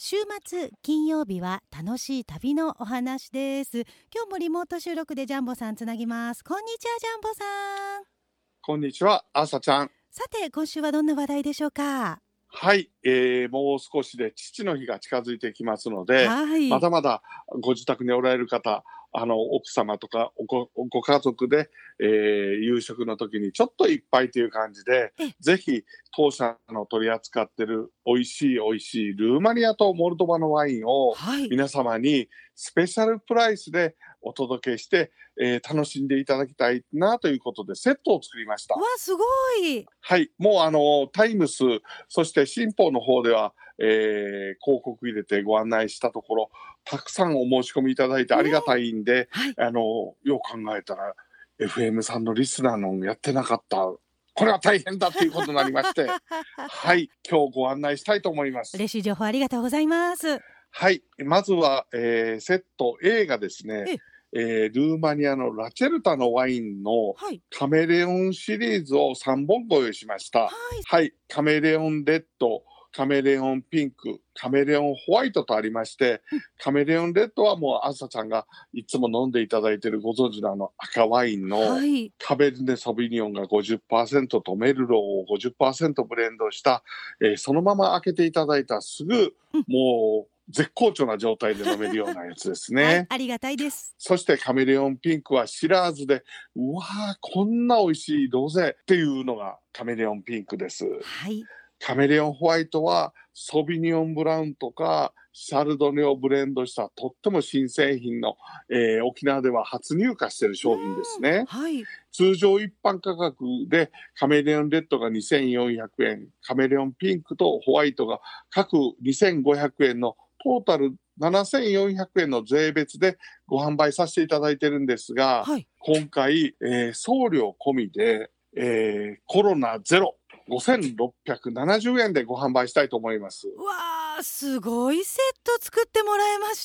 週末金曜日は楽しい旅のお話です。今日もリモート収録でジャンボさんつなぎます。こんにちはジャンボさん。 こんにちは、あさちゃん。 さて今週はどんな話題でしょうか？ はい、もう少しで父の日が近づいてきますので、 はい、 まだまだご自宅におられる方、奥様とかご家族で、夕食の時にちょっと一杯という感じで、ぜひ当社の取り扱っている美味しいルーマニアとモルドバのワインを皆様にスペシャルプライスでお届けして、楽しんでいただきたいなということでセットを作りました。 わ、すごい。 はい、もうタイムス、そして新報の方では、広告入れてご案内したところ、たくさんお申し込みいただいてありがたいんで、よく考えたら FM さんのリスナーのやってなかった。これは大変だということになりましてはい、今日ご案内したいと思います。 嬉しい情報ありがとうございます。 はい、まずは、セット A がですね、ルーマニアのラチェルタのワインのカメレオンシリーズを3本ご用意しました。はい、カメレオンレッド、カメレオンピンク、カメレオンホワイトとありまして、カメレオンレッドはもうあさちゃんがいつも飲んでいただいているご存知の赤ワインのカベルネソビニオンが 50% とメルローを 50% ブレンドした、そのまま開けていただいたすぐもう絶好調な状態で飲めるようなやつですね。 はい、ありがたいです。 そしてカメレオンピンクはシラーズで、うわーこんな美味しいロゼっていうのがカメレオンピンクです。 はい。 カメレオンホワイトはソビニオンブラウンとかシャルドネをブレンドしたとっても新製品の、沖縄では初入荷している商品ですね。はい、通常一般価格でカメレオンレッドが2400円、カメレオンピンクとホワイトが各2500円のトータル7400円の税別でご販売させていただいているんですが、今回、送料込みで、コロナゼロ5670円でご販売したいと思います。 わー、すごいセット作ってもらいました。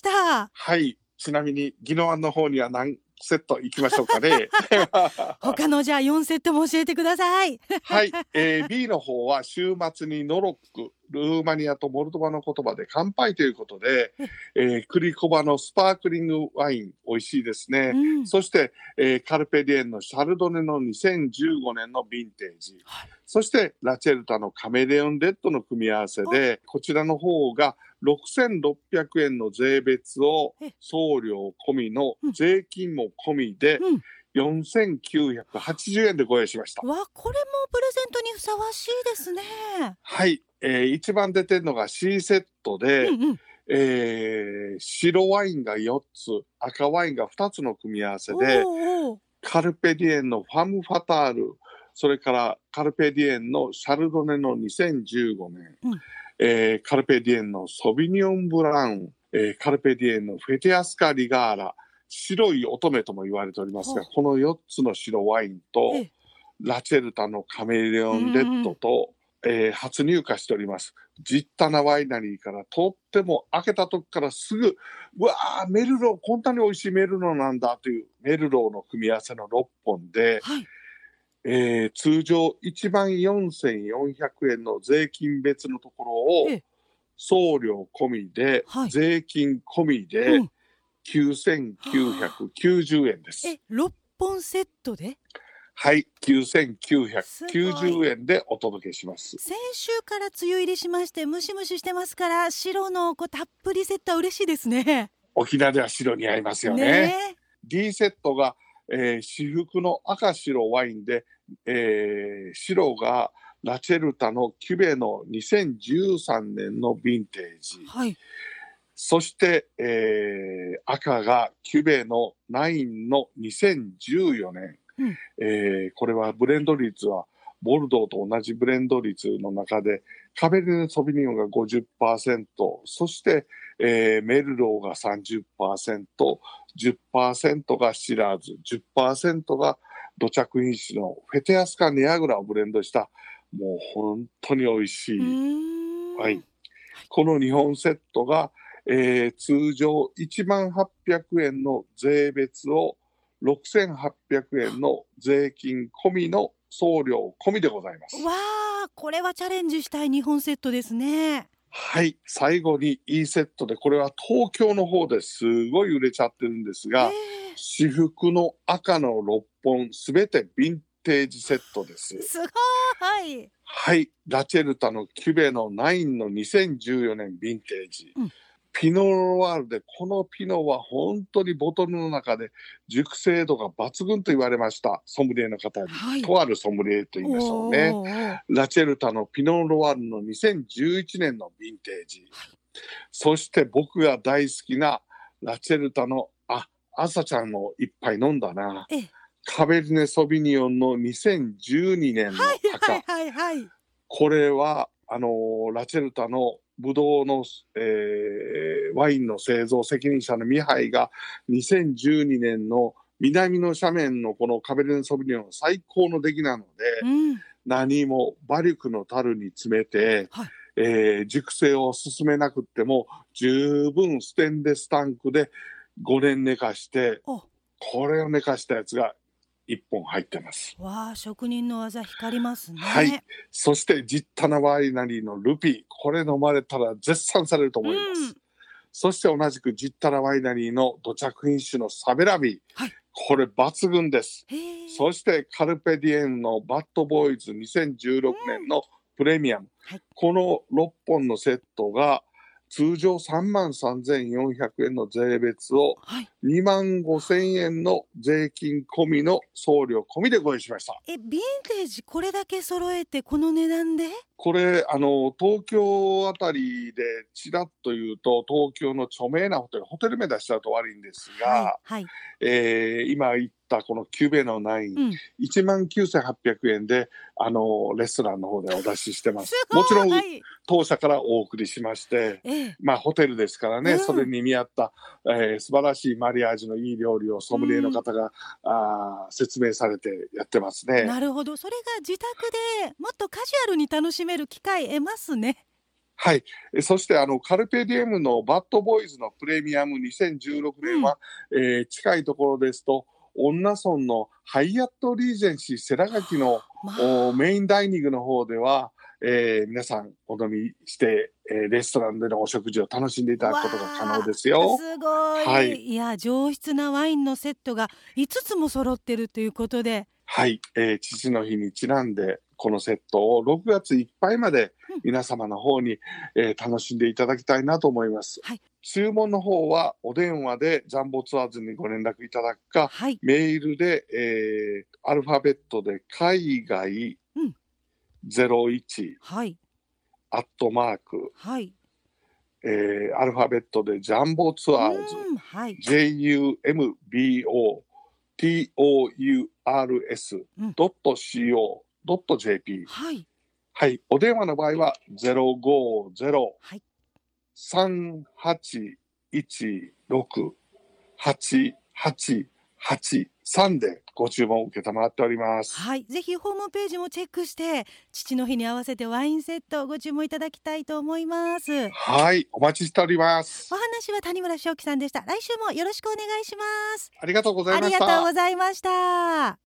はい、ちなみに宜野湾の方には何セット行きましょうかね他のじゃあ4セットも教えてくださいはい、B の方は週末にノロック、ルーマニアとモルドバの言葉で乾杯ということで、クリコバのスパークリングワイン美味しいですね、そして、カルペディエンのシャルドネの2015年のヴィンテージ、そしてラチェルタのカメレオンレッドの組み合わせで、こちらの方が6600円の税別を送料込みの税金も込みで4980円でご用意しました。 わ、これもプレゼントにふさわしいですね。 はい、一番出てるのが C セットで、白ワインが4つ、赤ワインが2つの組み合わせで、カルペディエンのファムファタール、それからカルペディエンのシャルドネの2015年、カルペディエンのソビニオンブラウン、カルペディエンのフェテアスカリガーラ、白い乙女とも言われておりますが、この4つの白ワインとラチェルタのカメレオンレッドと、初入荷しております。ジッタナワイナリーからとっても開けた時からすぐ、うわーメルロー、こんなに美味しいメルローなんだというメルローの組み合わせの6本で、通常14,400円の税金別のところを送料込みで、税金込みで9,990円です。 6本セットで？ はい、9,990円でお届けします。 先週から梅雨入りしましてムシムシしてますから、白のたっぷりセットは嬉しいですね。 沖縄では白似合いますよね。D セットが、至福の赤白ワインで、白がラチェルタのキュベの2013年のヴィンテージ、そして、赤がキュベの9の2014年、これはブレンド率はボルドーと同じブレンド率の中でカベルネソビニオンが 50%、 そして、メルローが 30%、10% がシラーズ、10% が土着品種のフェテアスカネアグラをブレンドしたもう本当に美味しい、この2本セットが、通常1800円の税別を6800円の税金込みの送料込みでございます。 わー、これはチャレンジしたい2本セットですね。 はい、最後に E セットで、これは東京の方ですごい売れちゃってるんですが、私服の赤の6本すべてヴィンテージセットです。 すごい。 はい、ラチェルタのキュベの9の2014年ヴィンテージ、ピノロワールで、このピノは本当にボトルの中で熟成度が抜群と言われました。ソムリエの方に、とあるソムリエと言いましょうね。ラチェルタのピノロワールの2011年のヴィンテージ、そして僕が大好きなラチェルタの朝ちゃんも一杯飲んだな、カベルネ・ソビニオンの2012年の赤、これはラチェルタのブドウの、ワインの製造責任者のミハイが2012年の南の斜面のこのカベルネ・ソビニオンの最高の出来なので、何もバリュクの樽に詰めて、熟成を進めなくっても十分ステンレスタンクで5年寝かして、これを寝かしたやつが1本入ってます。 わあ、職人の技光りますね。 はい。そしてジッタナワイナリーのルピー、これ飲まれたら絶賛されると思います。そして同じくジッタナワイナリーの土着品種のサベラビー、これ抜群です。そしてカルペディエンのバッドボーイズ2016年のプレミアム、この6本のセットが通常33,400円の税別を25,000円の税金込みの送料込みでご用意しました。 ヴィンテージこれだけ揃えてこの値段で？ これ東京あたりでちらっと言うと、東京の著名なホテル名出しちゃうと悪いんですが、今言ったこのキュベの9、19,800円でレストランの方でお出ししてます。もちろん当社からお送りしまして、ホテルですからね、それに見合った、素晴らしいマリアージュのいい料理をソムリエの方が、説明されてやってますね。 なるほど、それが自宅でもっとカジュアルに楽しめる機会得ますね。 はい。そしてカルペディエムのバッドボーイズのプレミアム2016年は、近いところですと恩納村のハイアットリージェンシー世良垣の、メインダイニングの方では、皆さんお飲みして、レストランでのお食事を楽しんでいただくことが可能ですよ。 すごい、いや上質なワインのセットが5つも揃ってるということで、 はい、父の日にちなんでこのセットを6月いっぱいまで皆様の方に、楽しんでいただきたいなと思います。注文の方はお電話でジャンボツアーズにご連絡いただくか、メールで、アルファベットで海外01、アットマーク、アルファベットでジャンボツアーズ、JUMBOTOURS.CO.JP、お電話の場合は050-3816-8883でご注文を受けたまっております。 ぜひホームページもチェックして父の日に合わせてワインセットをご注文いただきたいと思います。 お待ちしております。 お話は谷村正樹さんでした。来週もよろしくお願いします。 ありがとうございました。 ありがとうございました。